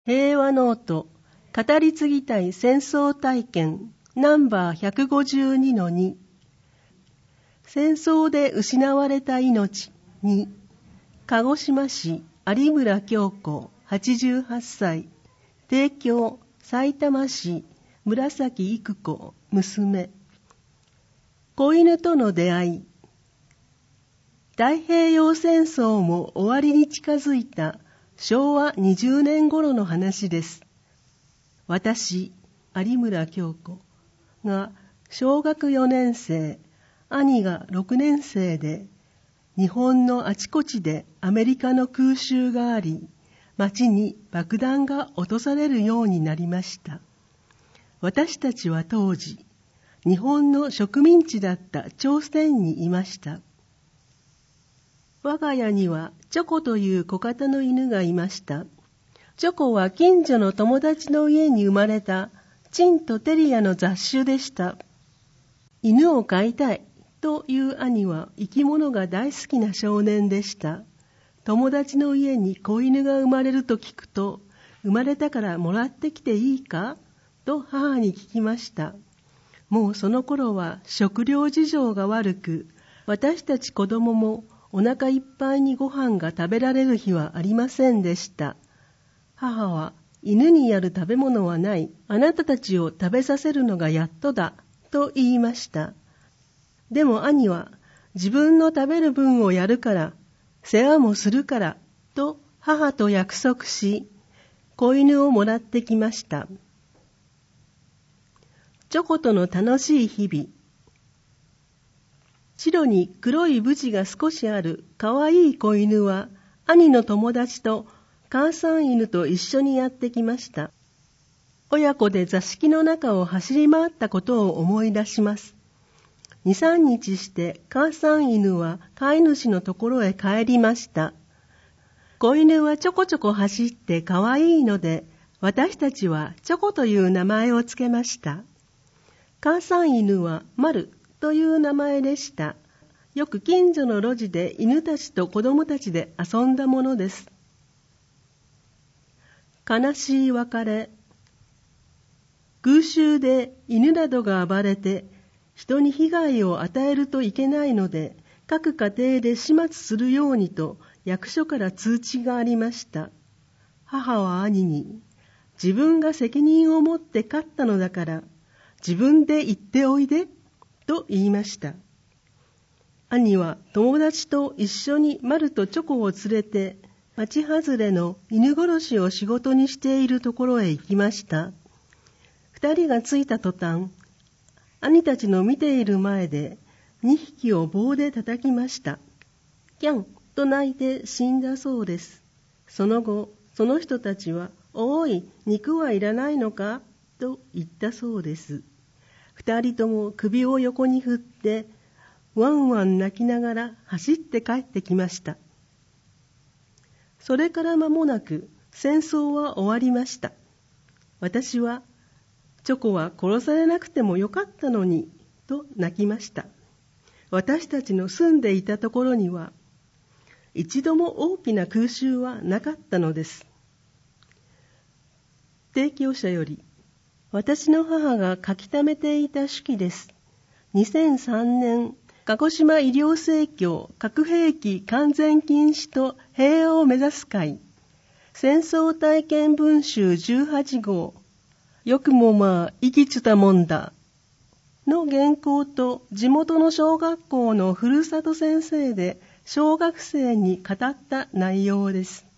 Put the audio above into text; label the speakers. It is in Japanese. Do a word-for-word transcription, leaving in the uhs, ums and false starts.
Speaker 1: 平和ノート語り継ぎたい戦争体験ナンバー ひゃくごじゅうにのに 戦争で失われた命に鹿児島市有村京子はちじゅうはっさい提供さいたま市紫育子娘子犬との出会い太平洋戦争も終わりに近づいたしょうわにじゅうねん頃の話です。私、有村京子が小学よねんせい、兄がろくねんせいで、日本のあちこちでアメリカの空襲があり、町に爆弾が落とされるようになりました。私たちは当時、日本の植民地だった朝鮮にいました。我が家にはチョコという小型の犬がいました。チョコは近所の友達の家に生まれたチンとテリアの雑種でした。犬を飼いたいという兄は生き物が大好きな少年でした。友達の家に子犬が生まれると聞くと、生まれたからもらってきていいかと母に聞きました。もうその頃は食料事情が悪く、私たち子供もお腹いっぱいにご飯が食べられる日はありませんでした。母は、犬にやる食べ物はない。あなたたちを食べさせるのがやっとだ。と言いました。でも兄は、自分の食べる分をやるから、世話もするから、と母と約束し、子犬をもらってきました。チョコとの楽しい日々。白に黒いブチが少しあるかわいい子犬は兄の友達と母さん犬と一緒にやってきました。親子で座敷の中を走り回ったことを思い出します。二、三日して母さん犬は飼い主のところへ帰りました。子犬はちょこちょこ走ってかわいいので、私たちはチョコという名前をつけました。母さん犬はマルという名前でした。よく近所の路地で犬たちと子供たちで遊んだものです。悲しい別れ。空襲で犬などが暴れて人に被害を与えるといけないので、各家庭で始末するようにと役所から通知がありました。母は兄に、自分が責任を持って飼ったのだから自分で行っておいでと言いました。兄は友達と一緒にマルとチョコを連れて町外れの犬殺しを仕事にしているところへ行きました。二人が着いた途端、兄たちの見ている前で二匹を棒で叩きました。キャンと泣いて死んだそうです。その後、その人たちは、おい、肉はいらないのかと言ったそうです。二人とも首を横に振って、ワンワン泣きながら走って帰ってきました。それから間もなく戦争は終わりました。私は、チョコは殺されなくてもよかったのに、と泣きました。私たちの住んでいたところには、一度も大きな空襲はなかったのです。提供者より、私の母が書き溜めていた手記です。にせんさんねん、鹿児島医療生協核兵器完全禁止と平和を目指す会、戦争体験文集じゅうはちごう、よくもまあ生きつたもんだ、の原稿と地元の小学校のふるさと先生で小学生に語った内容です。